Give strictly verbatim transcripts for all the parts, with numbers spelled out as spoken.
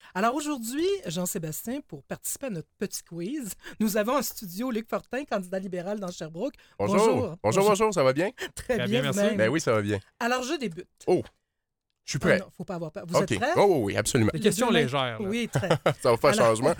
Alors aujourd'hui, Jean-Sébastien, pour participer à notre petit quiz, nous avons en studio Luc Fortin, candidat libéral dans Sherbrooke. Bonjour. Bonjour, bonjour, bonjour, ça va bien? Très, Très bien, bien, merci. Ben oui, ça va bien. Alors je débute. Oh, je suis prêt. Oh non, faut pas avoir peur. Vous OK. êtes prêts? Oh, oui, oui, absolument. Des questions Les deux légères. mains- là. Oui, très. Ça va faire Alors- changement.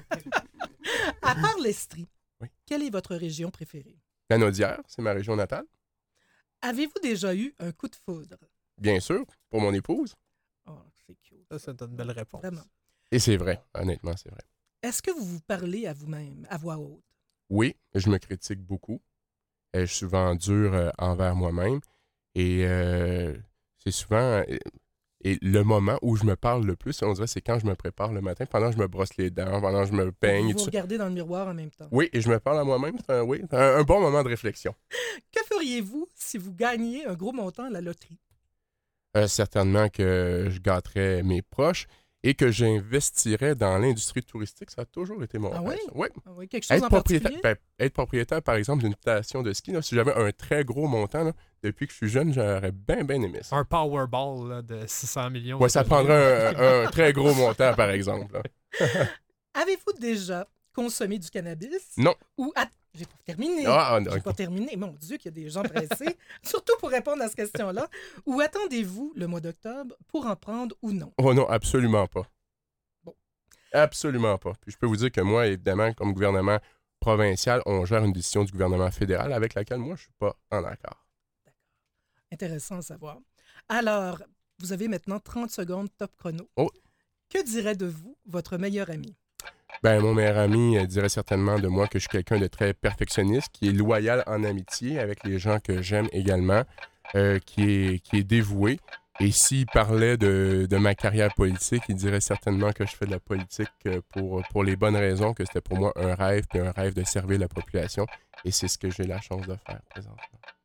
À part l'Estrie, Oui. quelle est votre région préférée? Canaudière, c'est ma région natale. Avez-vous déjà eu un coup de foudre? Bien sûr, pour mon épouse. Oh, c'est cute. Ça, c'est une belle réponse. Vraiment. Et c'est vrai, honnêtement, c'est vrai. Est-ce que vous vous parlez à vous-même, à voix haute? Oui, je me critique beaucoup. Euh, je suis souvent dur euh, envers moi-même. Et euh, c'est souvent... euh, et le moment où je me parle le plus, on dirait, c'est quand je me prépare le matin, pendant que je me brosse les dents, pendant que je me peigne. Vous et vous tout ça. regardez dans le miroir en même temps. Oui, et je me parle à moi-même. C'est un, oui, c'est un, un bon moment de réflexion. Que feriez-vous si vous gagniez un gros montant à la loterie? Euh, certainement que je gâterais mes proches et que j'investirais dans l'industrie touristique. Ça a toujours été mon Ah rêve. oui? ça. Oui. Ah oui, quelque chose Être en propriétaire, particulier? ben, être propriétaire, par exemple, d'une station de ski, là, si j'avais un très gros montant, là, depuis que je suis jeune, j'aurais bien, bien aimé ça. Un Powerball là, de six cents millions. Ouais, ça prendrait un, un très gros montant, par exemple. là. Avez-vous déjà consommé du cannabis? Non. Ou att- J'ai pas terminé. Ah, ah, J'ai ok. pas terminé. Mon Dieu, qu'il y a des gens pressés, surtout pour répondre à cette question-là. Ou attendez-vous le mois d'octobre pour en prendre ou non? Oh non, absolument pas. Bon. Absolument pas. Puis je peux vous dire que moi, évidemment, comme gouvernement provincial, on gère une décision du gouvernement fédéral avec laquelle moi, je suis pas en accord. Intéressant à savoir. Alors, vous avez maintenant trente secondes top chrono. Oh. Que dirait de vous votre meilleur ami? Ben, mon meilleur ami euh, dirait certainement de moi que je suis quelqu'un de très perfectionniste, qui est loyal en amitié avec les gens que j'aime également, euh, qui, est, qui est dévoué. Et s'il parlait de, de ma carrière politique, il dirait certainement que je fais de la politique euh, pour, pour les bonnes raisons, que c'était pour moi un rêve, puis un rêve de servir la population. Et c'est ce que j'ai la chance de faire présentement.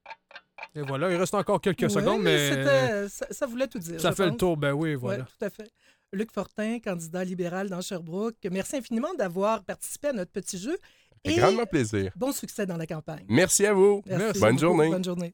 Et voilà, il reste encore quelques Ouais, secondes, mais c'était- Ça, ça voulait tout dire. ça je fait le pense. tour. Ben oui, Oui, voilà. tout à fait. Luc Fortin, candidat libéral dans Sherbrooke. Merci infiniment d'avoir participé à notre petit jeu. C'est Et grandement plaisir. bon succès dans la campagne. Merci à vous. Merci Bonne beaucoup. journée. Bonne journée.